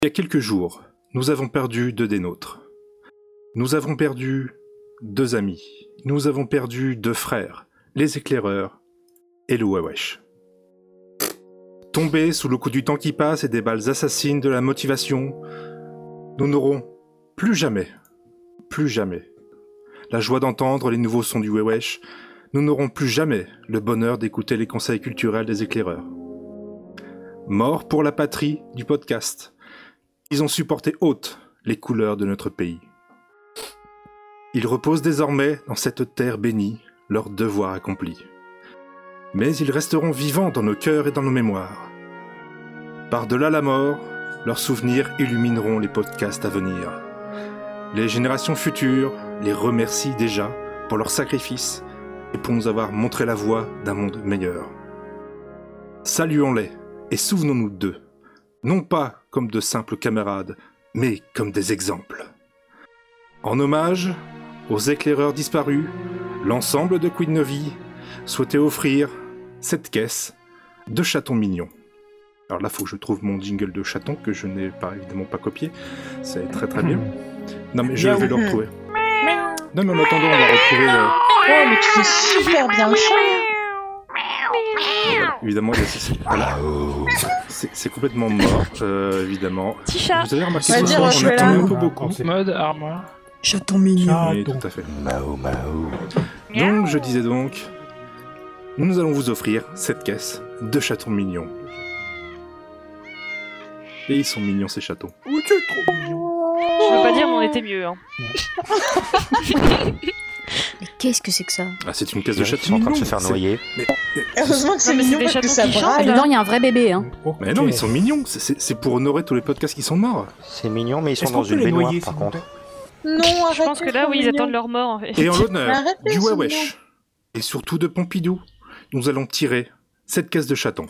Il y a quelques jours, nous avons perdu 2 des nôtres. Nous avons perdu 2 amis. Nous avons perdu 2 frères, les éclaireurs et le Wewesh. Tombés sous le coup du temps qui passe et des balles assassines de la motivation, nous n'aurons plus jamais la joie d'entendre les nouveaux sons du Wewesh. Nous n'aurons plus jamais le bonheur d'écouter les conseils culturels des éclaireurs. Mort pour la patrie du podcast. Ils ont supporté haute les couleurs de notre pays. Ils reposent désormais dans cette terre bénie, leur devoir accompli. Mais ils resteront vivants dans nos cœurs et dans nos mémoires. Par-delà la mort, leurs souvenirs illumineront les podcasts à venir. Les générations futures les remercient déjà pour leur sacrifice et pour nous avoir montré la voie d'un monde meilleur. Saluons-les et souvenons-nous d'eux, non pas comme de simples camarades, mais comme des exemples. En hommage aux éclaireurs disparus, l'ensemble de Queen Novi souhaitait offrir cette caisse de chatons mignons. Alors là, il faut que je trouve mon jingle de chaton que je n'ai évidemment pas copié. C'est très très bien. Non mais je vais le retrouver. Non mais en attendant, on va retrouver... Oh mais tu fais super bien le chant. Évidemment, voilà. C'est complètement mort, évidemment. Petit chat. Vous avez remarqué On va que dire, on je suis attendait là. un peu beaucoup. Mode armoire. Chaton mignon. Oui, tout à fait. Donc, je disais donc, nous allons vous offrir cette caisse de chatons mignons. Et ils sont mignons, ces chatons. Ouh, tu es trop mignon. Je veux pas dire, mais on était mieux. Hein. Mais qu'est-ce que c'est que ça? Ah, c'est une caisse de Ils chatons sont en train de mignons. se faire noyer. Heureusement que c'est Non, mais mignon c'est des parce que chatons ça qui chantent, braille. là. Dedans, il y a un vrai bébé, hein. Mais non, ils sont mignons. C'est pour honorer tous les podcasts qui sont morts. C'est mignon, mais ils sont Est-ce dans qu'on peut une les baignoire, noyer, par s'il vous contre. Non, arrête. Je pense que là, oui, ils attendent leur mort. En fait. Et en l'honneur Arrêtez, du c'est Wewesh, et surtout de Pompidou, nous allons tirer cette caisse de chatons.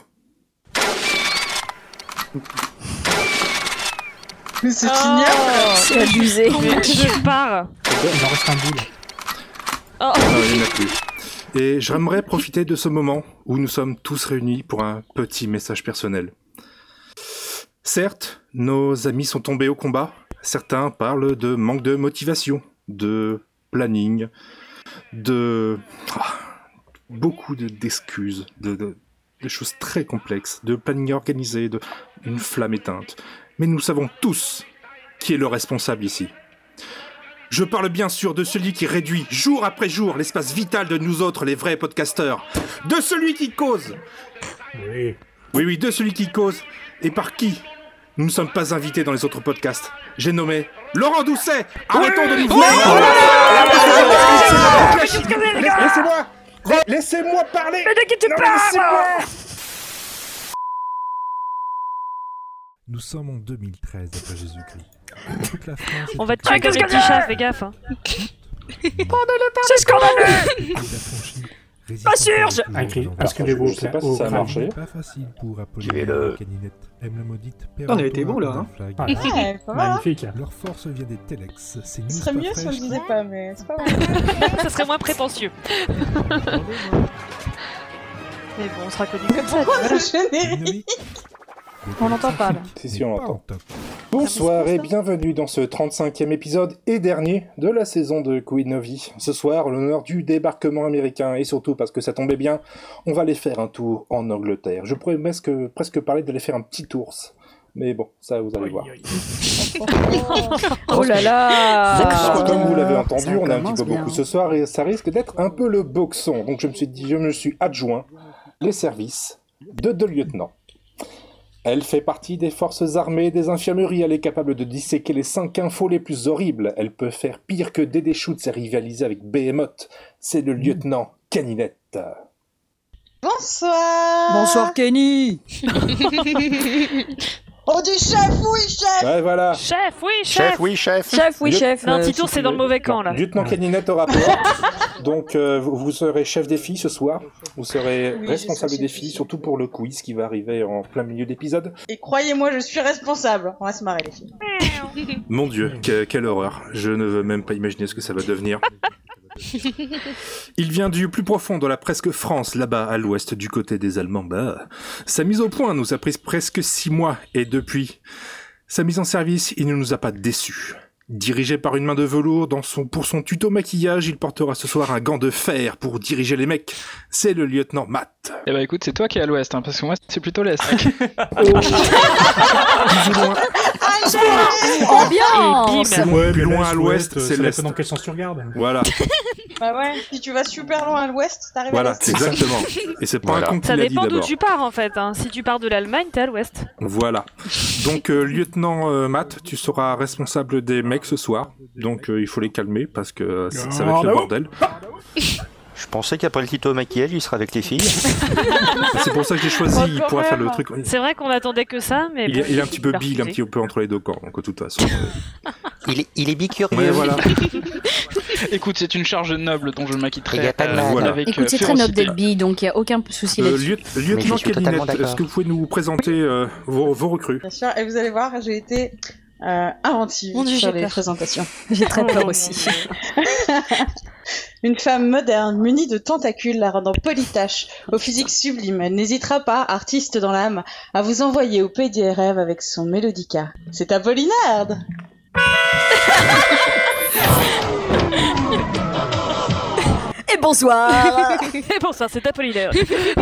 Mais c'est Oh. ignoble. C'est abusé. Je pars. Il en reste un bout là. Oh. Non, il n'y en a plus. Et j'aimerais profiter de ce moment où nous sommes tous réunis pour un petit message personnel. Certes, nos amis sont tombés au combat. Certains parlent de manque de motivation, de planning, de beaucoup d'excuses, de choses très complexes, de planning organisé, d'une flamme éteinte. Mais nous savons tous qui est le responsable ici. Je parle bien sûr de celui qui réduit jour après jour l'espace vital de nous autres, les vrais podcasteurs. De celui qui cause. Oui. Oui, de celui qui cause. Et par qui nous ne sommes pas invités dans les autres podcasts. J'ai nommé Laurent Doucet. Arrêtons de nous voir. Laissez-moi parler. Mais de qui tu parles? Nous sommes en 2013 après Jésus-Christ. Toute la France On va te était tuer comme les petits chats, fais gaffe. Hein. C'est scandaleux. Pas sûr, Inscrivez-vous Je sais pas si ça a marché. Pas facile pour Suivez-le. Apollinaire Caninette. Aime la maudite On a été bon, là, hein. Flag. Ah, Ouais, ça va. magnifique. Leur force vient des Telex. C'est Ce serait news mieux pas si on le fraîches. disait pas, mais c'est pas vrai. Ça serait moins prétentieux. Mais bon, on sera connus comme ça. Pourquoi Voilà. s'enchaîner? Dynamique. On l'entend pas, là. Si, on Pas l'entend. au top. Bonsoir et bienvenue dans ce 35e épisode et dernier de la saison de Queen Novi. Ce soir, l'honneur du débarquement américain et surtout parce que ça tombait bien, on va aller faire un tour en Angleterre. Je pourrais presque parler d'aller faire un petit ours. Mais bon, ça vous allez voir. Oh là là. Comme vous l'avez entendu, Ça on a un commence petit peu bien. beaucoup ce soir et ça risque d'être un peu le boxon. Donc je me suis adjoint les services de 2 lieutenants. Elle fait partie des forces armées des infirmeries. Elle est capable de disséquer les 5 infos les plus horribles. Elle peut faire pire que Dédé Schutz et rivaliser avec Behemoth. C'est le lieutenant Caninette. Bonsoir. Bonsoir, Kenny. On dit chef, oui, chef. Ouais, voilà. Chef, oui, Chef, chef. oui, chef. Chef, oui, chef. Non, Titour, c'est dans le mauvais camp, là. Lieutenant Caninette au rapport. Donc, vous serez chef des filles ce soir. Vous serez Oui, responsable je serai des chef filles, des surtout pour le quiz qui va arriver en plein milieu d'épisode. Et croyez-moi, je suis responsable. On va se marrer, les filles. Mon Dieu, quelle horreur. Je ne veux même pas imaginer ce que ça va devenir. Il vient du plus profond de la presque France, là-bas à l'ouest du côté des Allemands. Sa mise au point nous a pris presque 6 mois et depuis, Sa mise en service, il ne nous a pas déçus. Dirigé par une main de velours, pour son tuto maquillage, il portera ce soir un gant de fer pour diriger les mecs. C'est le lieutenant Matt. Eh bah écoute, c'est toi qui es à l'ouest, hein, parce que moi c'est plutôt l'est. Plus ou moins. Ambiance. Ouais, plus loin à l'ouest, c'est ça l'est. dépend dans quel sens tu regardes. Voilà, Bah ouais, si tu vas super loin à l'ouest, t'arrives à voilà, l'est. exactement. Et c'est pas un con qui Ça l'a dit dépend d'où d'abord. tu pars en fait. Hein. Si tu pars de l'Allemagne, t'es à l'ouest. Voilà. Donc, lieutenant Matt, tu seras responsable des mecs ce soir. Donc, il faut les calmer parce que ça va être le bordel. Je pensais qu'après le tuto maquillage, il serait avec les filles. C'est pour ça que j'ai choisi, Oh, il quand pourra faire le même. truc. C'est vrai qu'on attendait que ça, mais Il bon, est un petit peu il a bi, il est un refusé. petit peu entre les deux corps. Donc, de toute façon. Il est bicurieux. Ouais, voilà. Écoute, c'est une charge noble dont je m'acquitterai Il y a pas de mal. Voilà. avec Écoute, c'est très noble férocité. d'être bi, donc il n'y a aucun souci là-dessus. Lieutenant je suis totalement Kelinette, d'accord. est-ce que vous pouvez nous présenter vos recrues? Bien sûr, et vous allez voir, j'ai été inventive Mon Dieu, sur j'ai les peur. présentations. J'ai très peur aussi. Une femme moderne, munie de tentacules, la rendant polytache, au physique sublime. Elle n'hésitera pas, artiste dans l'âme, à vous envoyer au pays des rêves avec son mélodica. C'est Apollinarde. Et bonsoir. Et pour ça, c'est Apollinaire.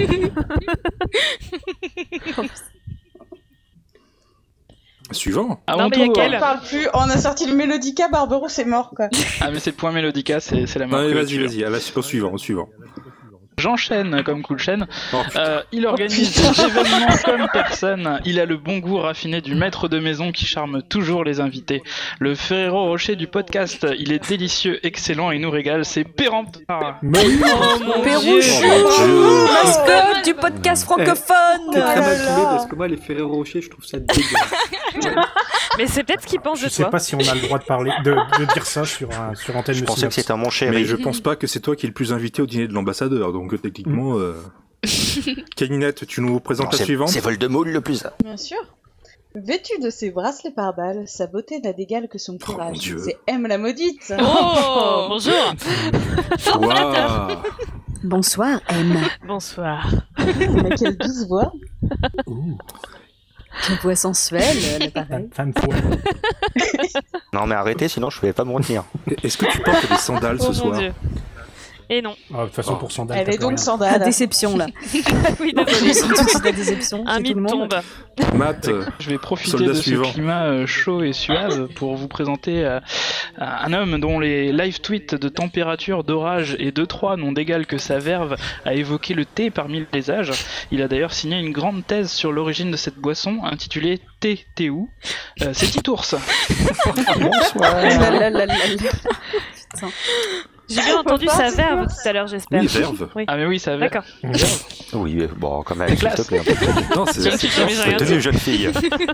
Suivant. À Non, mon mais y a tour. quel On parle plus, on a sorti le mélodica, Barberousse c'est mort quoi. Ah mais c'est le point mélodica, c'est la mort. Allez, que vas-y, tu- vas-y. Allez, au suivant. J'enchaîne comme cool chaîne. Oh, putain. Il organise des événements comme personne. Il a le bon goût raffiné du maître de maison qui charme toujours les invités. Le Ferrero Rocher du podcast. Il est délicieux, excellent et nous régale. C'est Péremptoire. Oh mon Pérouche. Dieu. Mascotte du podcast francophone. T'es très mal tombé parce que moi, les Ferrero Rocher, je trouve ça dégueu. Mais c'est peut-être ce qu'il pense Je de sais toi. pas si on a le droit de parler, de dire ça sur antenne Je de pensais que Synops. c'était un mon Mais chéri. je pense pas que c'est toi qui es le plus invité au dîner de l'ambassadeur, donc techniquement... Kelinette, tu nous présentes la suivante. C'est Voldemort le plus. Bien sûr. Vêtue de ses bracelets par balles, sa beauté n'a d'égal que son Oh, mon courage. Dieu. C'est M la maudite. Oh, bonjour. Waouh. Bonsoir, M. Bonsoir. Quelle douce voix. Quelle voix sensuelle, l'appareil. Femme fou. Non mais arrêtez, sinon je vais pas me retenir. Est-ce que tu portes des sandales Oh ce mon soir? Dieu. Et non. De toute façon, pour Sandal. Elle est donc La sandale. déception là. Oui, Je désolé. sens tout de suite la déception. Un c'est tout le mythe monde. tombe. Matt, Je vais profiter Soldat de suivant. ce climat chaud et suave pour vous présenter un homme dont les live tweets de température, d'orage et de 3 n'ont d'égal que sa verve à évoquer le thé parmi les âges. Il a d'ailleurs signé une grande thèse sur l'origine de cette boisson intitulée Thé Théou. C'est Titours. La, la, la, la, la. Putain. J'ai bien entendu Faut pas, sa verve tout à l'heure, j'espère. oui, verve. Oui. Ah mais oui, ça va. D'accord. Oui, bon, quand même, s'il Classe. te plaît. un peu. Non, C'est une petite chemise, rien Tenue dit. jeune fille.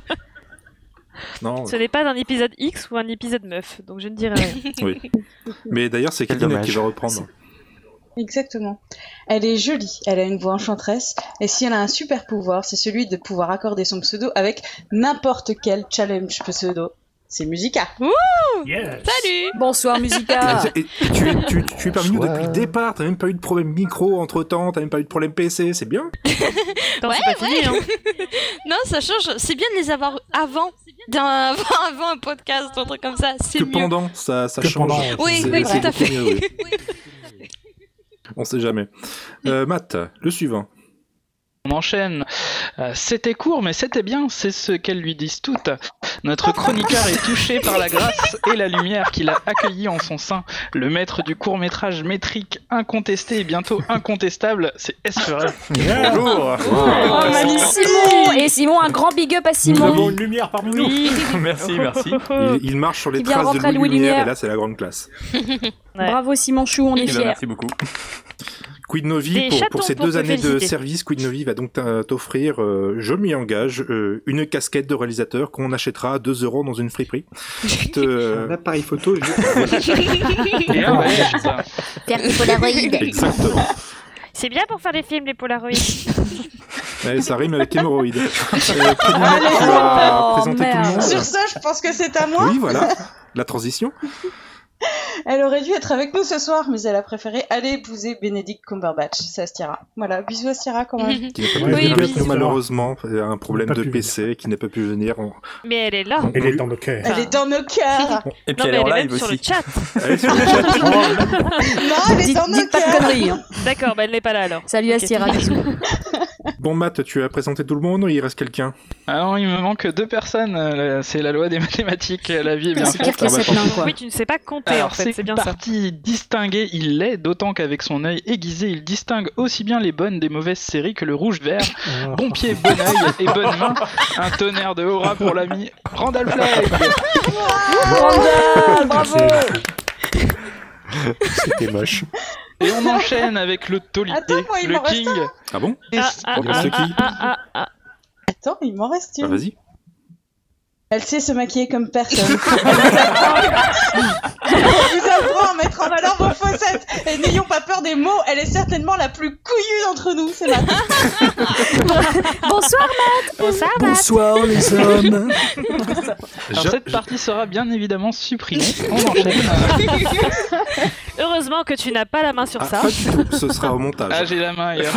Non, Ce n'est pas un épisode X ou un épisode meuf, donc je ne dirai rien. oui. Mais d'ailleurs, c'est Quel Kelinette dommage. qui va reprendre. Exactement. Elle est jolie, elle a une voix enchanteresse, et si elle a un super pouvoir, c'est celui de pouvoir accorder son pseudo avec n'importe quel challenge pseudo. C'est Musica. Yes. Salut. Bonsoir, Musica. Et tu es parmi nous Soit. depuis le départ, t'as même pas eu de problème micro entre temps, t'as même pas eu de problème PC, c'est bien. Attends, c'est pas fini, hein. Non, ça change. C'est bien de les avoir avant un podcast ou un truc comme ça. C'est Que mieux. pendant, ça Que change. pendant, Oui, C'est- oui, c'est tout à beaucoup fait. mieux, oui. On sait jamais. Matt, le suivant. On enchaîne. C'était court, mais c'était bien, c'est ce qu'elles lui disent toutes. Notre chroniqueur est touché par la grâce et la lumière qu'il a accueillie en son sein. Le maître du court-métrage métrique incontesté et bientôt incontestable, c'est Esferel. Bonjour. Oh, Simon. Et Simon, un grand big up à Nous Simon. avons une lumière parmi nous. Merci. Il marche sur les Il vient traces de rentrer à Louis Louis Lumière, Lumière. et là, c'est la grande classe. Ouais. Bravo Simon Chou, on est fiers. Merci beaucoup. Quid Novi, Des pour chatons ces pour 2 te années de féliciter. service, Quid Novi va donc t'offrir, je m'y engage, une casquette de réalisateur qu'on achètera à 2 € dans une friperie. Un appareil photo, Et un badge, ça. Faire des polaroïdes. Exactement. C'est bien pour faire des films, les Polaroids. Ouais, ça rime avec hémorroïdes. Kelinette, tu vas Oh, présenter tout le merde. monde. Sur ça, je pense que c'est à moi. Oui, voilà, la transition. Elle aurait dû être avec nous ce soir, mais elle a préféré aller épouser Benedict Cumberbatch. C'est Astira. Voilà, bisous Astira quand même. Qui n'a pas pu venir avec nous malheureusement, il y a un problème de PC, qui n'a pas pu venir. Mais elle est là. Elle est dans nos cœurs. Elle est dans nos cœurs. Et puis Non, elle mais est en elle est live même sur le aussi. chat. Elle est sur le chat. Non, elle est dans nos Dites pas de cœurs. conneries. Hein. D'accord, bah elle n'est pas là alors. Salut Ok. Astira, bisous. Bon Matt, tu as présenté tout le monde ou il reste quelqu'un? Alors, il me manque 2 personnes. C'est la loi des mathématiques. La vie est bien C'est faite. pire qu'il y a 7 nains, quoi. Oui, tu ne sais pas compter Alors, en fait, c'est bien ça. parti distingué, il l'est, d'autant qu'avec son œil aiguisé, il distingue aussi bien les bonnes des mauvaises séries que le rouge-vert. Bon pied, bon œil et bonne main. Un tonnerre de aura pour l'ami Randall Flagg. Randall, bravo. C'était moche. Et on enchaîne avec le taulier, Attends, moi, il le m'en reste king. Ah bon? Ah, reste qui Attends, il m'en reste Ah, une. vas-y. Elle sait se maquiller comme personne. Elle vous apprend à mettre en valeur vos faussettes. Et n'ayons pas peur des mots, elle est certainement la plus couillue d'entre nous, c'est Matt. Bonsoir. Bonsoir, Bonsoir les hommes. Alors cette partie sera bien évidemment supprimée. On enchaîne. Heureusement que tu n'as pas la main sur Ah, ça. pas du tout, ce sera au montage. Ah, j'ai la main ailleurs.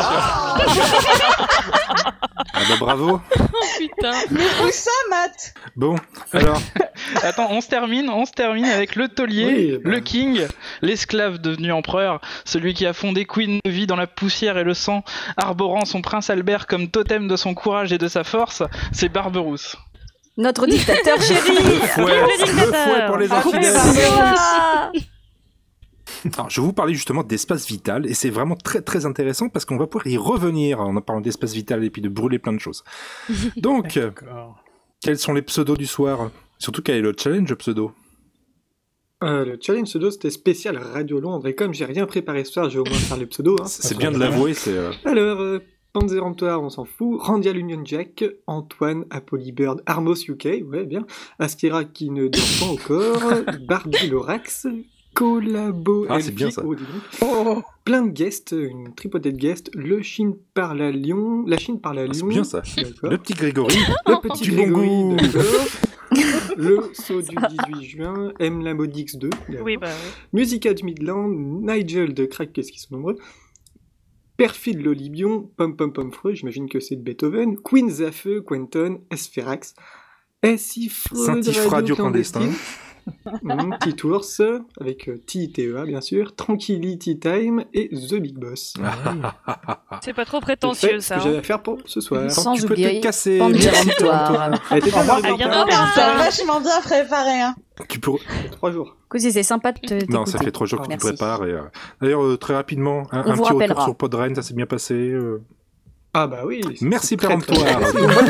Ah bah bravo. Putain. Mais où ça, Matt? Bon, alors, Attends, on se termine avec le taulier, Oui, bah. le king, l'esclave devenu empereur, celui qui a fondé Queen de vie dans la poussière et le sang, arborant son prince Albert comme totem de son courage et de sa force, c'est Barberousse. Notre dictateur chéri. le fouet pour les infidèles. Bonsoir. Alors, je vais vous parler justement d'espace vital, et c'est vraiment très très intéressant parce qu'on va pouvoir y revenir en parlant d'espace vital et puis de brûler plein de choses. Donc, D'accord. quels sont les pseudos du soir? Surtout quel est le challenge pseudo? Le challenge pseudo, c'était spécial Radio Londres, et comme j'ai rien préparé ce soir, je vais au moins faire les pseudos. Hein. C'est bien de l'avouer, c'est... Alors, Panzeremptoire, on s'en fout. Randial Union Jack, Antoine, Apollybird, Armos UK, ouais, bien. Askira qui ne dort pas encore, Barbie Lorax, Collabo Ah, c'est bien ça. dis donc. Plein de guests, une tripotée de guests. La Chine parle à Lyon. Ah, c'est bien ça. D'accord. Le petit Grégory. Le petit Du bon Grégory, goût. d'accord. Le saut du 18 juin. M. la Modix 2. d'accord. Oui, bah oui. Musica du Midland. Nigel de Crack, qu'est-ce qu'ils sont nombreux. Perfide Lolibion. Pom Pom Pom Freux, j'imagine que c'est de Beethoven. Queen Zafeu, Quentin, Esferax. Saint-Ifra Radio clandestin. Petit Ours, avec TITEA bien sûr, Tranquility Time et The Big Boss. C'est pas trop C'est prétentieux ce ça. que j'avais Hein. à faire pour ce soir. Sans tu peux oublier te casser. Panzeremptoire. Elle était pas mal, À bientôt, hein. Bernard. T'as vachement bien préparé, hein. Tu peux... 3 jours. Écoute, c'est sympa de t'écouter. Non, ça fait 3 jours que tu Merci. prépares. Et, d'ailleurs, très rapidement, On un vous petit rappellera. retour sur Podren, ça s'est bien passé. Ah bah oui. Merci c'est très, très péremptoire.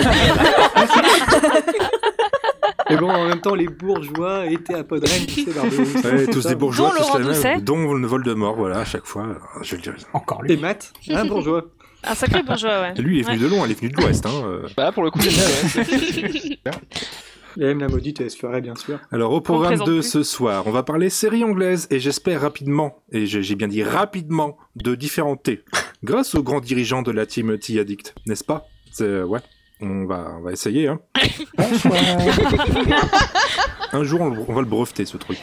Mais bon, en même temps, les bourgeois étaient à Podren, tu sais, Barberousse. Ouais, tous des bourgeois, Dont tous Laurent les Doucet. mêmes, dont le Voldemort, voilà, à chaque fois. Je vais le dire. Encore Et lui. Matt, un bourgeois. Un sacré bourgeois, ouais. Lui, il est venu Ouais. de loin, il est venu de l'Ouest. Bah pour le coup, c'est Et M. la maudite, elle se ferait bien sûr. Alors, au programme présente de plus. ce soir, on va parler série anglaise et j'espère rapidement, et j'ai bien dit rapidement, de différents thés, grâce aux grands dirigeants de la team Tea Addict, n'est-ce pas? Ouais, on va essayer, hein. Un jour, on va le breveter, ce truc.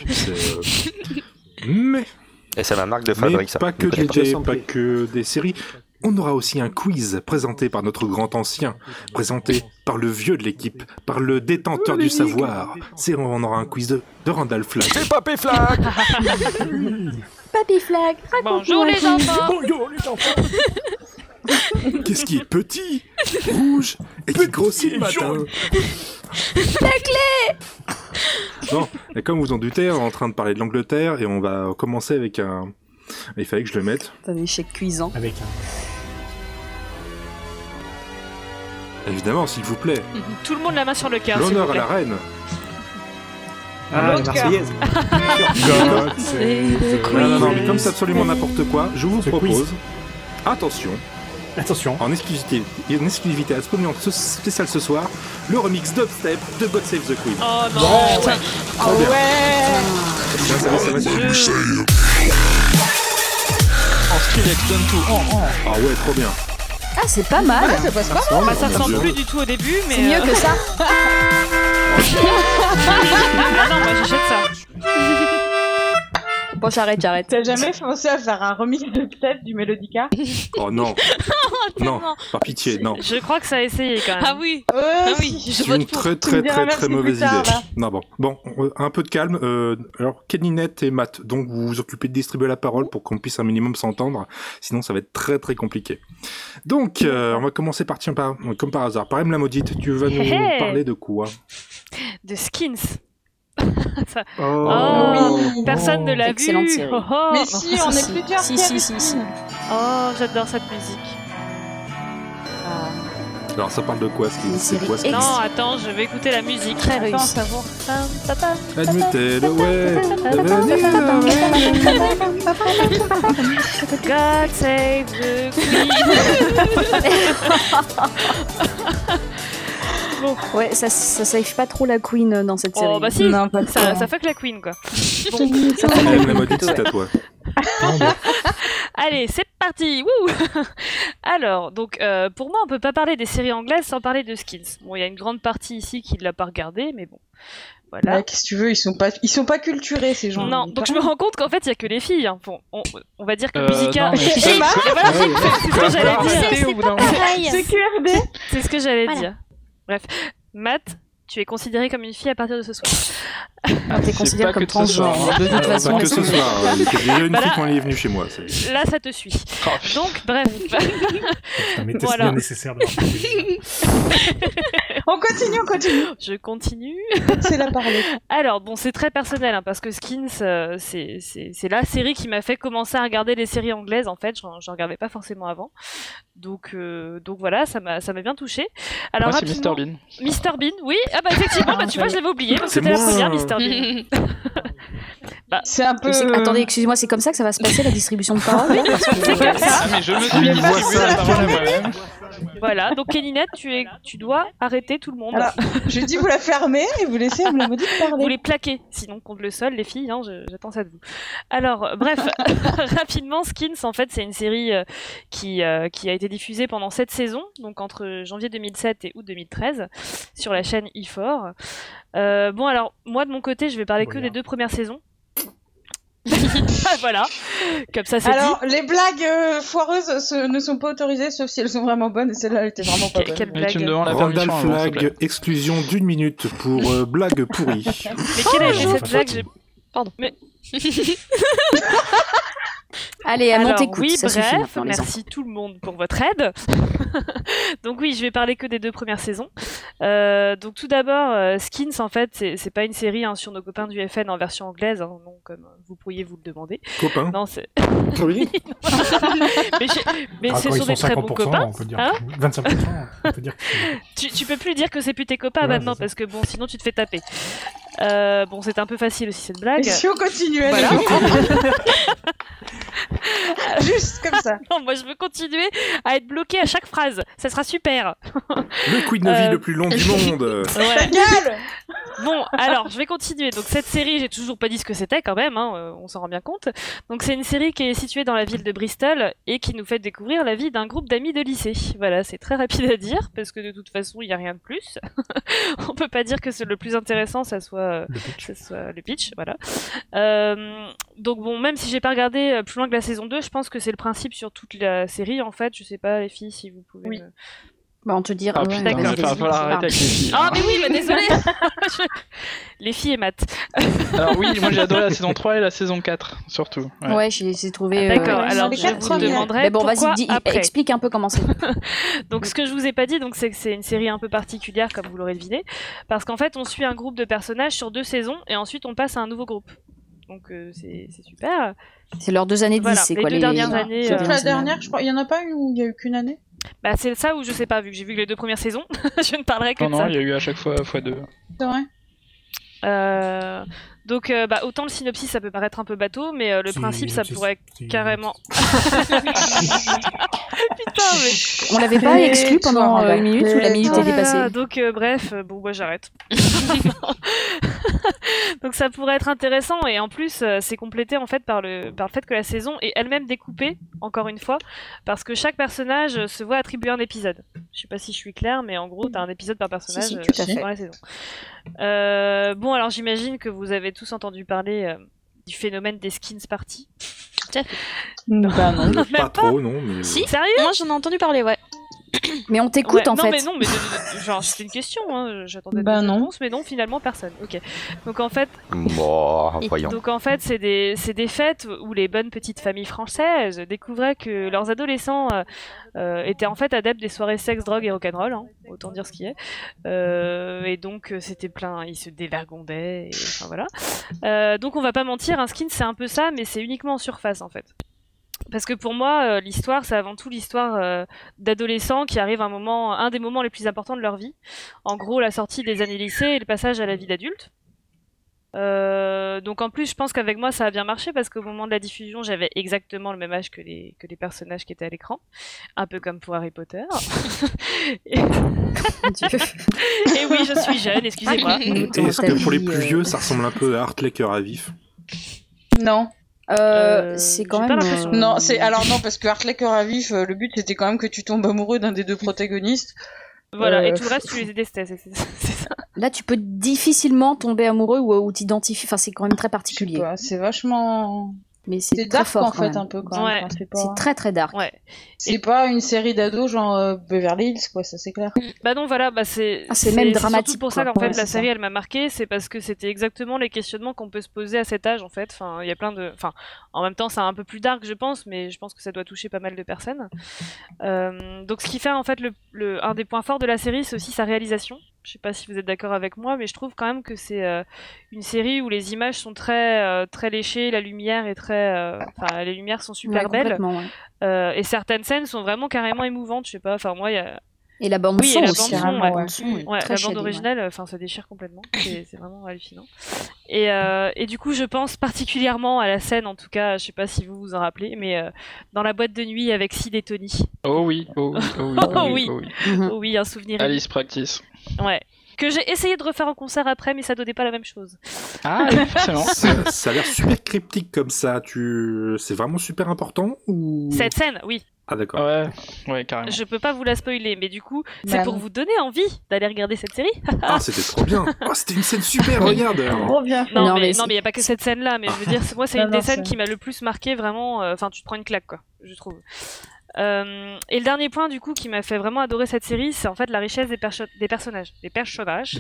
Mais Et c'est ma marque de fabrique, ça. pas que Je des connais pas. thés, pas que des séries. On aura aussi un quiz présenté par notre grand ancien, présenté par le vieux de l'équipe, par le détenteur du savoir. On aura un quiz de Randall Flagg. C'est Papy Flag. Papy Flag, Bonjour les enfants. Bonjour les enfants. Qu'est-ce qui est petit, rouge et qui grossit le matin? La clé. Bon, et comme vous en doutez, on est en train de parler de l'Angleterre et on va commencer avec un... Il fallait que je le mette. C'est un échec cuisant. Avec un. Évidemment, s'il vous plaît. Tout le monde la main sur le cœur. s'il L'honneur vous à la plaît. reine. Ah, la L'autre cœur. Marseillaise. Non, mais comme c'est absolument n'importe quoi, je vous Ce propose... Attention, Attention. en exclusivité absolument spéciale ce soir, le remix dubstep de God Save the Queen. Oh non. Putain. Oh ouais. Ça va. en Skrillex donne tout. Ah ouais, trop bien. Ah, c'est pas mal. Ça passe pas mal. Bah ça Mon ressemble Dieu. plus du tout au début, mais. C'est mieux que ça. Ah non, moi j'achète ça. Bon, j'arrête. T'as jamais pensé à faire un remix de Steph du Mélodica? Oh non. Non, par pitié, non. Je crois que ça a essayé quand même. Ah oui. C'est une très mauvaise idée. Non, bon, un peu de calme. Alors, Keninette et Matt, donc vous vous occupez de distribuer la parole pour qu'on puisse un minimum s'entendre. Sinon, ça va être très très compliqué. Donc, on va commencer comme par hasard. Par la maudite, tu vas nous parler de quoi? De Skins. Ça... oui. Personne ne l'a vu. Excellente série. Mais si, on est plusieurs. Si. Oh, j'adore cette musique. Alors, ça parle de quoi, Skins? C'est quoi, Skins? Non, attends, je vais écouter la musique. Très réussi. Admutez le ouais. God save the Queen. Ouais, ça save pas trop la Queen dans cette série. Oh bah si, non, pas ça fuck la Queen quoi. Bon. La maudite, c'est à toi. Allez, c'est parti. Wouh. Alors, donc pour moi, on peut pas parler des séries anglaises sans parler de Skins. Bon, il y a une grande partie ici qui l'a pas regardé, mais bon. Voilà. Ouais, qu'est-ce que tu veux, ils sont pas culturés ces gens. Non, donc je me rends compte qu'en fait il y a que les filles. Hein. Bon, on va dire que Musica. Non, mais c'est ce que j'allais dire. C'est pas pareil. C'est QRD. C'est ce que j'allais dire. Bref, Matt, tu es considérée comme une fille à partir de ce soir. T'es considéré comme transgenre. De toute façon, Pas que ce soir. Il y a déjà une fille quand elle est venue chez moi. Là, ça te suit. Donc, bref. Mais c'est Voilà. bien nécessaire de On continue. Je continue. C'est la parler. Alors, bon, c'est très personnel, hein, parce que Skins, c'est la série qui m'a fait commencer à regarder les séries anglaises, en fait. Je regardais pas forcément avant. Donc voilà, ça m'a bien touché. Alors, moi, c'est rapidement, Mr Bean, oui. Ah bah effectivement, tu vois, je l'avais oublié. Donc c'était la première, Mr Bean. C'est un peu. Attendez, excusez-moi, c'est comme ça que ça va se passer la distribution de parole? Ah, mais je me suis distribué la parole à moi-même. Voilà, donc Keninette, tu dois arrêter tout le monde. Alors, je dis vous la fermez et vous laissez la maudite parler. Vous les plaquez, sinon contre le sol, les filles, hein, j'attends ça de vous. Alors, bref, rapidement, Skins, en fait, c'est une série qui a été diffusée pendant 7 saisons, donc entre janvier 2007 et août 2013, sur la chaîne E4. Bon, alors, moi, de mon côté, je vais parler que des 2 premières saisons. Voilà, comme ça c'est dit. Alors, les blagues foireuses ne sont pas autorisées, sauf si elles sont vraiment bonnes, et celle-là, elle était vraiment pas bonne. Quelle Mais blague. tu me demandes la Randall permission avant, s'il te Flag, plaît. exclusion d'1 minute pour blague pourrie. Mais quelle a été cette blague? Pardon. Mais... Allez, Amon, Alors, t'écoutes, oui, ça suffit bref, maintenant, les enfants. merci tout le monde pour votre aide. Donc oui, je vais parler que des 2 premières saisons. Donc tout d'abord, Skins, en fait, c'est pas une série sur nos copains du FN en version anglaise, hein, non, comme vous pourriez vous le demander. Copain. Non, c'est... Oui. mais ce quand ils sont des sont très bons 50%, copains. on peut dire. Hein 25%, on peut dire que tu peux plus dire que c'est plus tes copains Ouais, maintenant, c'est ça. parce que bon, sinon tu te fais taper. Bon, c'est un peu facile aussi cette blague. Et si on continuait, Voilà. Juste comme ça. Non, moi je veux continuer à être bloqué à chaque phrase. Ça sera super. Le Queen of le plus long du monde. Ta gueule. Bon, alors, je vais continuer. Donc, cette série, j'ai toujours pas dit ce que c'était quand même, hein, on s'en rend bien compte. Donc, c'est une série qui est située dans la ville de Bristol et qui nous fait découvrir la vie d'un groupe d'amis de lycée. Voilà, c'est très rapide à dire parce que de toute façon, il y a rien de plus. On peut pas dire que c'est le plus intéressant, ça soit le pitch, voilà. Donc, bon, même si j'ai pas regardé plus loin que la saison 2, je pense que c'est le principe sur toute la série, en fait. Je sais pas, les filles, si vous pouvez... Oui. Bah, on te dira. Ah putain, il va falloir arrêter avec les filles. Ah, mais oui, bah désolé. Les filles et Matt. Alors oui, moi j'ai adoré la saison 3 et la saison 4, surtout. Ouais, j'ai trouvé... D'accord, alors les je 4 vous premières. demanderai Mais bon, pourquoi vas-y, après. explique un peu comment c'est. Donc ce que je vous ai pas dit, donc c'est que c'est une série un peu particulière, comme vous l'aurez deviné, parce qu'en fait on suit un groupe de personnages sur 2 saisons et ensuite on passe à un nouveau groupe. Donc c'est super. C'est leurs 2 années de Voilà, lycée, les quoi. 2 dernières années. Sauf la dernière, je crois. Il y en a pas une où il y a eu qu'une année. Bah c'est ça où je sais pas, vu que j'ai vu que les 2 premières saisons, je ne parlerai que Non, de ça. non, il y a eu à chaque fois x2. C'est vrai. Donc bah, autant le synopsis ça peut paraître un peu bateau, mais le principe ça pourrait carrément... Putain mais... On l'avait pas exclu pendant une minute ou la minute est dépassée. Donc bref, bon bah j'arrête. Donc ça pourrait être intéressant et en plus c'est complété en fait par le fait que la saison est elle-même découpée, encore une fois, parce que chaque personnage se voit attribuer un épisode. Je sais pas si je suis claire, mais en gros t'as un épisode par personnage tout à fait. dans la saison. Bon alors j'imagine que vous avez tous entendu parler du phénomène des skins parties. Bah non. Pas trop, non. Mais... Si, sérieux ? Moi j'en ai entendu parler, ouais. Mais on t'écoute en fait. Non, mais genre c'était une question, hein. J'attendais Bah une non. réponse, mais non, finalement personne. Ok. Donc en fait, Voyons. donc en fait, c'est des fêtes où les bonnes petites familles françaises découvraient que leurs adolescents étaient en fait adeptes des soirées sexe, drogue et rock'n'roll, hein, autant dire ce qui est. Et donc c'était plein, ils se dévergondaient. Enfin voilà. Donc on va pas mentir, un skin c'est un peu ça, mais c'est uniquement en surface en fait. Parce que pour moi, l'histoire, c'est avant tout l'histoire d'adolescents qui arrivent à un des moments les plus importants de leur vie. En gros, la sortie des années lycée et le passage à la vie d'adulte. Donc en plus, je pense qu'avec moi, ça a bien marché parce qu'au moment de la diffusion, j'avais exactement le même âge que les personnages qui étaient à l'écran. Un peu comme pour Harry Potter. Et oui, je suis jeune, excusez-moi. Est-ce que pour les plus vieux, ça ressemble un peu à Hartley Cœur à vif ? Non. C'est quand j'ai même. pas l'impression. Non, alors non, parce que Hartley Cœur à vif, le but c'était quand même que tu tombes amoureux d'un des deux protagonistes. Voilà, et tout le reste, tu les détestais, c'est ça. Là, tu peux difficilement tomber amoureux ou t'identifier. Enfin, c'est quand même très particulier. C'est vachement. Mais c'est très dark fort en quand fait même. un peu quand Ouais. même. Enfin, C'est très très dark. Ouais. C'est pas une série d'ados genre Beverly Hills quoi, ça c'est clair. Bah non, voilà, bah c'est même c'est dramatique, surtout pour ça quoi. qu'en fait Ouais, la c'est série ça. elle m'a marqué, c'est parce que c'était exactement les questionnements qu'on peut se poser à cet âge en fait. Enfin, il y a plein de, enfin, en même temps c'est un peu plus dark je pense, mais je pense que ça doit toucher pas mal de personnes. Donc ce qui fait en fait un des points forts de la série, c'est aussi sa réalisation. Je sais pas si vous êtes d'accord avec moi, mais je trouve quand même que c'est une série où les images sont très très léchées, la lumière est très, enfin les lumières sont super belles. Complètement, ouais. Et certaines scènes sont vraiment carrément émouvantes, je sais pas, enfin moi il y a... Et la bande Oui, son et la aussi. bande son, hein, ouais. la bande son est Ouais, très la bande shadée, originale, enfin ça déchire complètement, c'est vraiment hallucinant. Et du coup je pense particulièrement à la scène, en tout cas, je sais pas si vous vous en rappelez, mais dans la boîte de nuit avec Sid et Tony. Oh oui, oh oui, oh oui, Oh oh oui. oui, oh oui. Mhm. Oh oui, un souvenir. Alice Practice. Ouais. Que j'ai essayé de refaire en concert après, mais ça donnait pas la même chose. Ah, forcément. Ça a l'air super cryptique comme ça. C'est vraiment super important ou... Cette scène, oui. Ah d'accord. Ouais, carrément. Je peux pas vous la spoiler, mais du coup, c'est Bah pour non. vous donner envie d'aller regarder cette série. Ah, c'était trop bien. Oh, c'était une scène super, regarde. Trop bien. Non, mais il y a pas que cette scène-là, mais je veux dire, moi, c'est Non, une des non, scènes c'est- qui m'a le plus marqué, vraiment. Enfin, tu te prends une claque, quoi, je trouve. Et le dernier point, du coup, qui m'a fait vraiment adorer cette série, c'est en fait la richesse des personnages. Des personnages.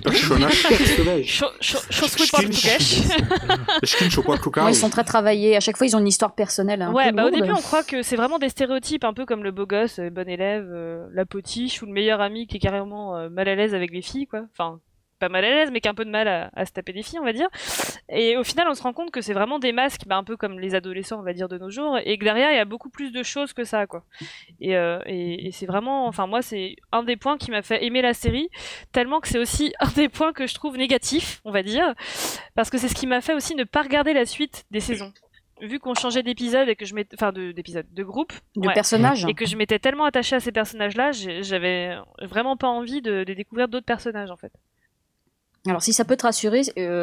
Ouais, ils sont très travaillés. À chaque fois, ils ont une histoire personnelle. Un Ouais, peu bah au lourde. début, on croit que c'est vraiment des stéréotypes, un peu comme le beau gosse, bon élève, la potiche, ou le meilleur ami qui est carrément mal à l'aise avec les filles, quoi. Enfin, pas mal à l'aise, mais qui a un peu de mal à se taper des filles, on va dire. Et au final, on se rend compte que c'est vraiment des masques, bah, un peu comme les adolescents, on va dire, de nos jours, et que derrière, il y a beaucoup plus de choses que ça, quoi. Et c'est vraiment, enfin, moi, c'est un des points qui m'a fait aimer la série, tellement que c'est aussi un des points que je trouve négatifs, on va dire, parce que c'est ce qui m'a fait aussi ne pas regarder la suite des saisons. Vu qu'on changeait d'épisode et que je m'étais, enfin de groupe, De personnages. et que je m'étais tellement attachée à ces personnages-là, j'avais vraiment pas envie de découvrir d'autres personnages, en fait. Alors, si ça peut te rassurer,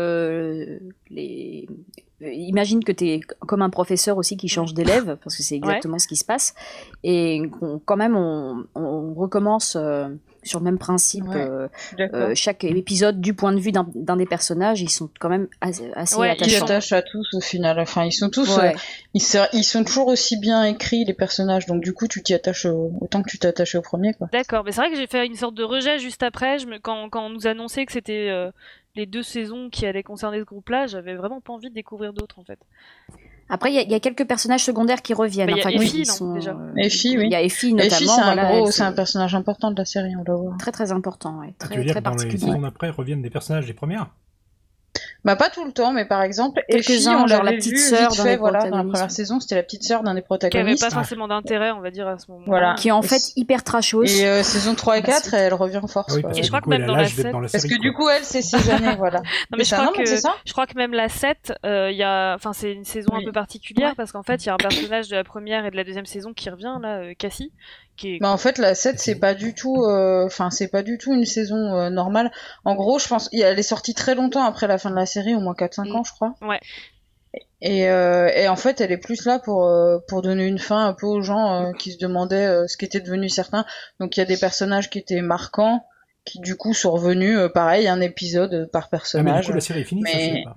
imagine que tu es comme un professeur aussi qui change d'élève, parce que c'est exactement ce qui se passe. Et quand même, on recommence sur le même principe. Chaque épisode, du point de vue d'un des personnages, ils sont quand même assez attachants. Ils s'attachent à tous au final. Enfin, ils sont tous. Ils sont toujours aussi bien écrits, les personnages. Donc, du coup, tu t'y attaches autant que tu t'attaches au premier, quoi. D'accord, mais c'est vrai que j'ai fait une sorte de rejet juste après. Quand on nous annonçait que c'était les 2 saisons qui allaient concerner ce groupe-là, j'avais vraiment pas envie de découvrir d'autres, en fait. Après, il y a quelques personnages secondaires qui reviennent. Il y a Effie, déjà. Effie, oui. Il y a Effie, notamment. Effie, c'est un personnage important de la série, on doit voir. Très, très important, ouais. Tu veux dire que dans les saisons d'après reviennent des personnages des premières? Bah pas tout le temps, mais par exemple, quelques-uns, genre la petite sœur dans la première saison, c'était la petite sœur d'un des protagonistes. Qui avait pas forcément d'intérêt, on va dire, à ce moment-là. Voilà. Qui est en fait hyper trashos. Et saison 3 et 4, elle revient en force. Oui, et je crois que même dans la 7... Parce que du coup, elle, c'est 6 années, voilà. Non, mais je crois que même la 7, c'est une saison un peu particulière, parce qu'en fait, il y a un personnage de la première et de la deuxième saison qui revient, là, Cassie. Bah en fait la 7 c'est pas du tout c'est pas du tout une saison normale. En gros, je pense elle est sortie très longtemps après la fin de la série, au moins 4-5 ans je crois. Ouais. Et en fait, elle est plus là pour donner une fin un peu aux gens qui se demandaient ce qu'étaient devenus certains. Donc il y a des personnages qui étaient marquants qui du coup sont revenus pareil un épisode par personnage. Mais du coup la série est finie, ça, je sais pas.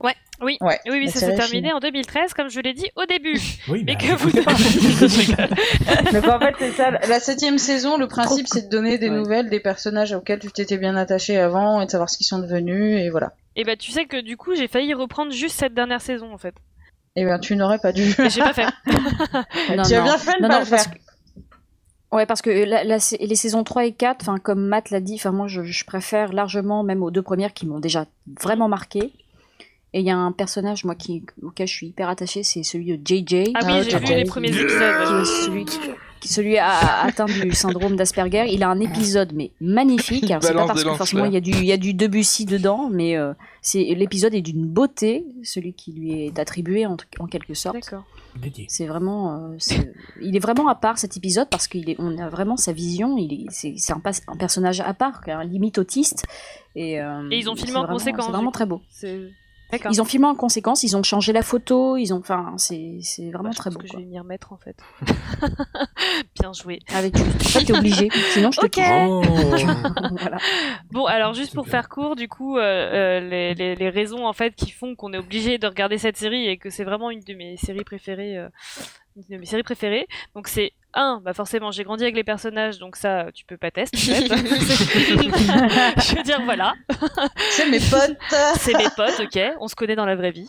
Oui, Ouais, oui, la ça s'est série terminé finit. en 2013, comme je l'ai dit au début. Oui, Mais bah, que vous... Donc en fait, c'est ça. La 7e saison, le principe, c'est de donner des nouvelles des personnages auxquels tu t'étais bien attaché avant et de savoir ce qu'ils sont devenus, et voilà. Et bah tu sais que du coup, j'ai failli reprendre juste cette dernière saison, en fait. Et ben, tu n'aurais pas dû. Mais j'ai pas fait. Tu as bien fait de pas le faire. Ouais, parce que les saisons 3 et 4, comme Matt l'a dit, moi je préfère largement même aux 2 premières qui m'ont déjà vraiment marqué. Et il y a un personnage auquel je suis hyper attachée, c'est celui de JJ. Ah oui, j'ai vu les premiers épisodes. Celui a atteint du syndrome d'Asperger. Il a un épisode mais magnifique. Alors, c'est pas parce que forcément il y a du Debussy dedans, mais l'épisode est d'une beauté, celui qui lui est attribué en quelque sorte. D'accord. C'est vraiment, il est vraiment à part cet épisode parce qu'on a vraiment sa vision. C'est un personnage à part, limite autiste. Et ils ont filmé en conséquence. C'est vraiment très beau. D'accord. Ils ont filmé en conséquence, ils ont changé la photo, c'est vraiment très beau. Je vais m'y remettre en fait. Bien joué. T'es obligé, sinon je te quitte. Voilà. Bon, alors juste pour faire court, du coup, les raisons en fait qui font qu'on est obligé de regarder cette série et que c'est vraiment une de mes séries préférées. Donc c'est forcément j'ai grandi avec les personnages, donc ça tu peux pas tester en fait. Je veux dire voilà. C'est mes potes. C'est mes potes, ok. On se connaît dans la vraie vie.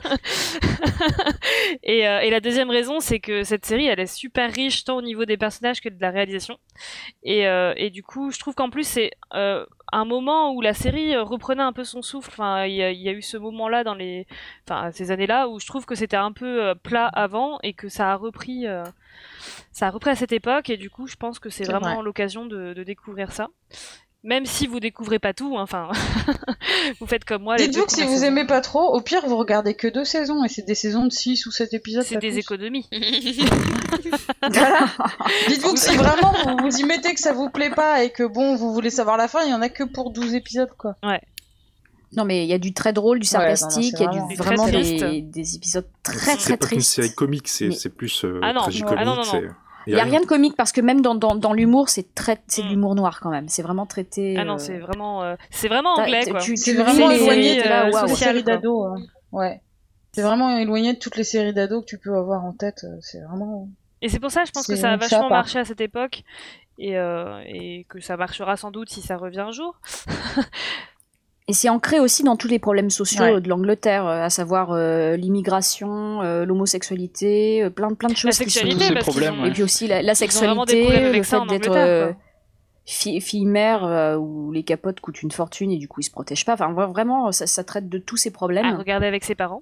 Et la deuxième raison, c'est que cette série elle est super riche tant au niveau des personnages que de la réalisation. Et du coup je trouve qu'en plus c'est un moment où la série reprenait un peu son souffle. Il y a eu ce moment-là dans ces années-là où je trouve que c'était un peu plat avant et que ça a repris à cette époque. Et du coup, je pense que c'est vraiment vrai. l'occasion de découvrir ça. Même si vous découvrez pas tout, vous faites comme moi. Dites-vous que si vous aimez pas trop, au pire vous regardez que 2 saisons et c'est des saisons de 6 ou 7 épisodes. C'est des économies. Voilà. Dites-vous que si vraiment vous vous y mettez que ça vous plaît pas et que vous voulez savoir la fin, il y en a que pour 12 épisodes quoi. Ouais. Non mais il y a du très drôle, du sarcastique, il y a vraiment des épisodes très C'est pas tristes. qu'une série comique, c'est plus tragicomique. non. Il n'y a rien de comique parce que même dans l'humour, c'est de l'humour noir quand même. C'est vraiment traité. Ah non, c'est vraiment anglais quoi. C'est vraiment éloigné de toutes les séries d'ados. Ouais. C'est vraiment éloigné de toutes les séries d'ados que tu peux avoir en tête. C'est vraiment. Et c'est pour ça, je pense que ça a vachement marché à cette époque et que ça marchera sans doute si ça revient un jour. Et c'est ancré aussi dans tous les problèmes sociaux de l'Angleterre, à savoir l'immigration, l'homosexualité, plein de choses qui sont... Et puis aussi la sexualité, le fait d'être fille-mère où les capotes coûtent une fortune et du coup ils se protègent pas. Vraiment, ça traite de tous ces problèmes. À regarder avec ses parents.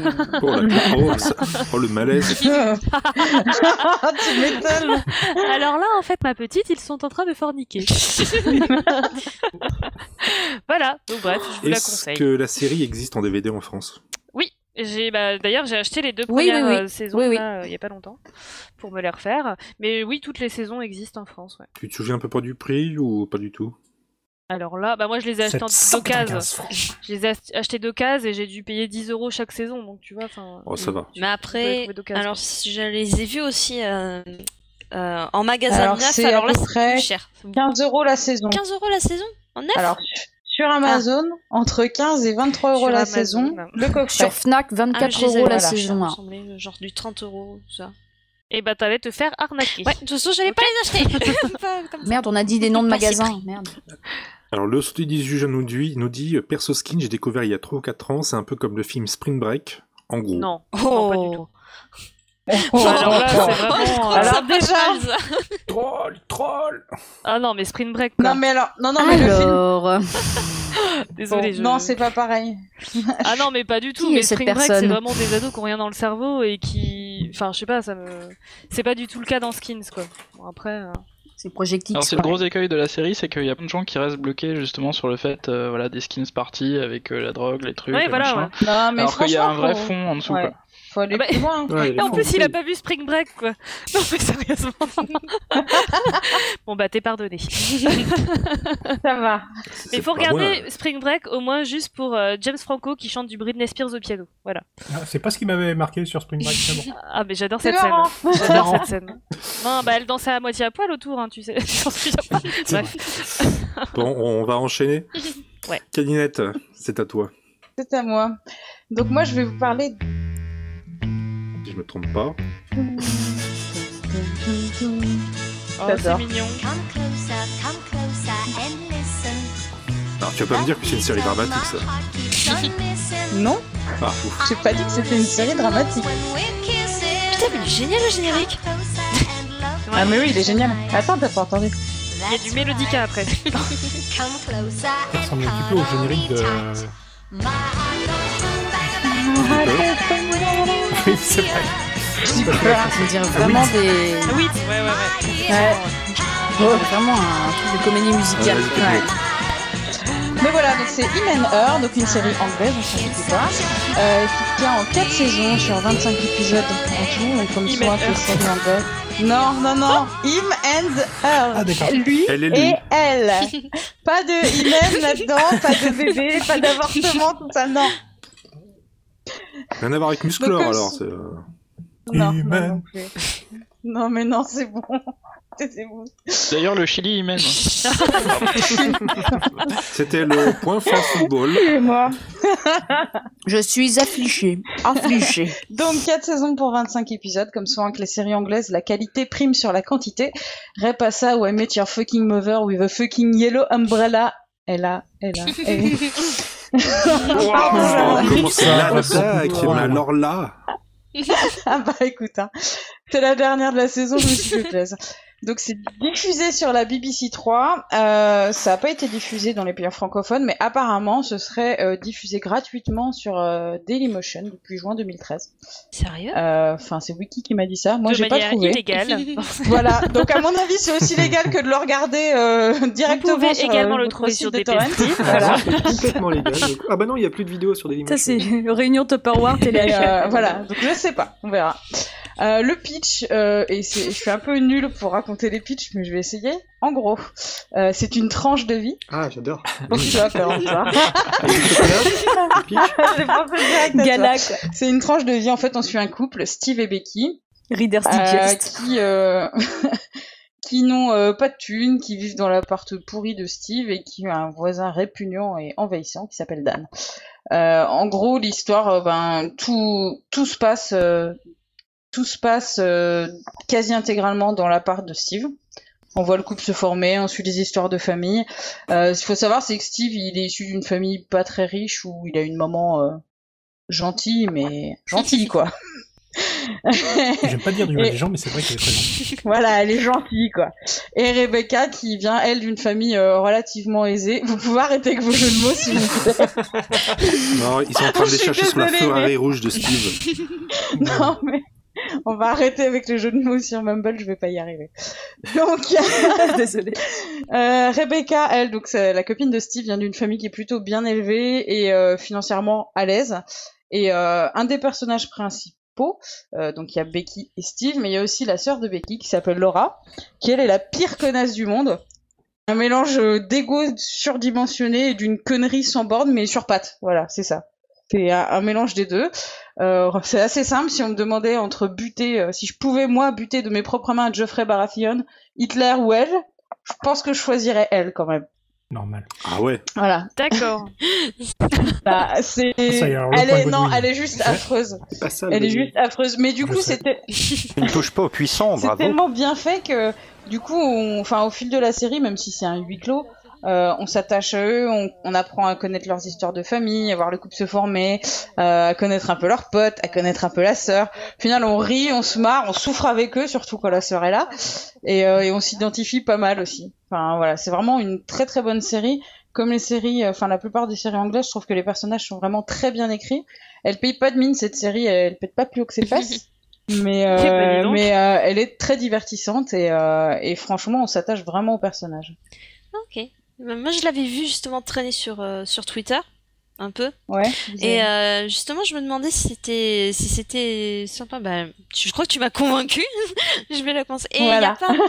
Le malaise. Tu m'étonnes. Alors là, en fait, ma petite, ils sont en train de forniquer. Voilà, donc bref, je vous la conseille. Est-ce que la série existe en DVD en France ? Oui, d'ailleurs j'ai acheté les 2 premières saisons il y a pas longtemps pour me les refaire. Mais oui, toutes les saisons existent en France. Ouais. Tu te souviens un peu pas du prix ou pas du tout ? Alors là, moi je les ai achetés en d'occasion. Je les ai achetés d'occasion et j'ai dû payer 10 € chaque saison, donc tu vois. Ça va. Mais après, alors si je les ai vus aussi en magasin de neuf, alors là c'est plus cher. 15 € la saison. 15 € la saison en neuf. Alors sur Amazon, entre 15 et 23 € la saison. Le coffret. Sur Fnac, 24 € la saison. Genre du 30 € ça. Et bah t'allais te faire arnaquer. Ouais, de toute façon j'allais pas les acheter. Merde, on a dit des noms de magasins. Merde. Alors le studio du juge nous dit Perso Skin, j'ai découvert il y a 3 ou 4 ans, c'est un peu comme le film Spring Break, en gros. Non, pas du tout. Alors là, c'est vraiment... Alors déjà... Troll. Ah non, mais Spring Break, quoi. Non, mais alors... Non, mais le film... Désolé, Non, c'est pas pareil. Ah non, mais pas du tout. Mais Spring Break, c'est vraiment des ados qui ont rien dans le cerveau et qui... Enfin, je sais pas, c'est pas du tout le cas dans Skins, quoi. Bon, après... C'est projectique. Alors c'est le gros écueil de la série, c'est qu'il y a plein de gens qui restent bloqués justement sur le fait des skins parties avec la drogue, les trucs, les machins. Ouais. Non, mais alors qu'il y a un vrai fond en dessous, quoi. Faut aller plus loin. Et en plus, il a pas vu Spring Break, quoi. Non, mais sérieusement. Bon, bah, t'es pardonné. Ça va. Mais faut regarder Spring Break au moins juste pour James Franco qui chante du Britney Spears au piano. Voilà. Ah, c'est pas ce qui m'avait marqué sur Spring Break, c'est bon. Ah, mais j'adore cette scène. J'adore cette scène. Non, bah, elle dansait à moitié à poil autour, hein, tu sais. Bref. Bon, on va enchaîner. Ouais. Cadinette, c'est à toi. C'est à moi. Donc moi je vais vous parler... Si je me trompe pas. Oh, c'est mignon. Alors tu vas pas me dire que c'est une série dramatique ça. Non. Ah, ouf. J'ai pas dit que c'était une série dramatique. Putain, mais il est génial le générique. Ah mais oui, il est génial. Attends, t'as pas entendu. Il y a du mélodica après. Ça ressemble un petit peu au générique de... Oui, c'est vrai. On dirait vraiment des... Oui, ouais. Vraiment un truc de comédie musicale. Ouais. Mais voilà, donc c'est Him and Her, donc une série anglaise, on s'en doute pas, qui tient en 4 saisons sur 25 épisodes en tout, donc comme souvent les séries anglaises. Non, Him and Her. Ah, d'accord. Lui et elle. Pas de hymen là-dedans, pas de bébé, pas d'avortement, tout ça, non. Rien à voir avec Musclor alors. C'est, Non, non, mais non, c'est bon. C'est bon. D'ailleurs, le Chili, il mène. C'était le point France Football. Et moi. Je suis affligée. Donc 4 saisons pour 25 épisodes, comme souvent avec les séries anglaises, la qualité prime sur la quantité. Repassa ou I Met Your Fucking Mother with a fucking yellow umbrella. Elle a. Comment c'est là, qui m'a alors là. Ah bah écoute, c'est la dernière de la saison, je me suis fait plaisir. Donc c'est diffusé sur la BBC 3, ça a pas été diffusé dans les pays francophones, mais apparemment ce serait diffusé gratuitement sur Dailymotion depuis juin 2013. Sérieux ? Enfin c'est Wiki qui m'a dit ça, moi de j'ai pas trouvé. Illégale. Voilà, donc à mon avis c'est aussi légal que de le regarder directement. Vous pouvez sur également le trouver sur des torrents. Voilà. C'est complètement légal. Donc... Ah bah non, il y a plus de vidéos sur Dailymotion. Ça c'est réunion Tupperware télé. Voilà, donc je sais pas, on verra. Le pitch, et je suis un peu nulle pour raconter les pitchs, mais je vais essayer. En gros, c'est une tranche de vie. Ah, j'adore. Donc tu vas faire ça. J'ai pensé direct à Galac. toi. C'est une tranche de vie. En fait, on suit un couple, Steve et Becky, Reader's Digest. qui n'ont pas de thunes, qui vivent dans l'appart pourri de Steve et qui ont un voisin répugnant et envahissant qui s'appelle Dan. En gros, l'histoire, tout se passe. Tout se passe quasi intégralement dans l'appart de Steve. On voit le couple se former, on suit les histoires de famille. Ce qu'il faut savoir, c'est que Steve, il est issu d'une famille pas très riche où il a une maman gentille, mais gentille quoi. J'aime pas dire du mal des gens, mais c'est vrai qu'elle est très gentille. Voilà, elle est gentille quoi. Et Rebecca, qui vient elle d'une famille relativement aisée. Vous pouvez arrêter avec vos jeux de mots s'il vous plaît. Non, ils sont en train de les chercher sur la Ferrari rouge de Steve. Non mais. On va arrêter avec le jeu de mots sur Mumble, je vais pas y arriver. Donc, désolée. Rebecca, elle, donc c'est la copine de Steve, vient d'une famille qui est plutôt bien élevée et financièrement à l'aise. Et un des personnages principaux, donc il y a Becky et Steve, mais il y a aussi la sœur de Becky qui s'appelle Laura, qui elle est la pire connasse du monde. Un mélange d'ego surdimensionné et d'une connerie sans borne, mais sur pattes. Voilà, c'est ça. C'est un mélange des deux. C'est assez simple. Si on me demandait entre buter, si je pouvais moi buter de mes propres mains Geoffrey Baratheon, Hitler ou elle, je pense que je choisirais elle quand même. Normal. Ah ouais. Voilà. D'accord. Bah c'est. Elle est juste affreuse. Elle est juste affreuse. Mais du coup c'était. Tu ne touches pas aux puissants, bravo. C'est tellement bien fait que du coup, au fil de la série, même si c'est un huis clos. On s'attache à eux, on apprend à connaître leurs histoires de famille, à voir le couple se former, à connaître un peu leurs potes, à connaître un peu la sœur. Au final, on rit, on se marre, on souffre avec eux, surtout quand la sœur est là, et on s'identifie pas mal aussi. Enfin voilà, c'est vraiment une très très bonne série. Comme les séries, la plupart des séries anglaises, je trouve que les personnages sont vraiment très bien écrits. Elle paye pas de mine cette série, elle pète pas plus haut que ses fesses. Mais elle est très divertissante et franchement, on s'attache vraiment au personnage. Ok. Moi, je l'avais vu justement traîner sur Twitter, un peu. Ouais. Et justement, je me demandais si c'était sympa. Bah, je crois que tu m'as convaincue. Je vais la commencer. Et il y a pas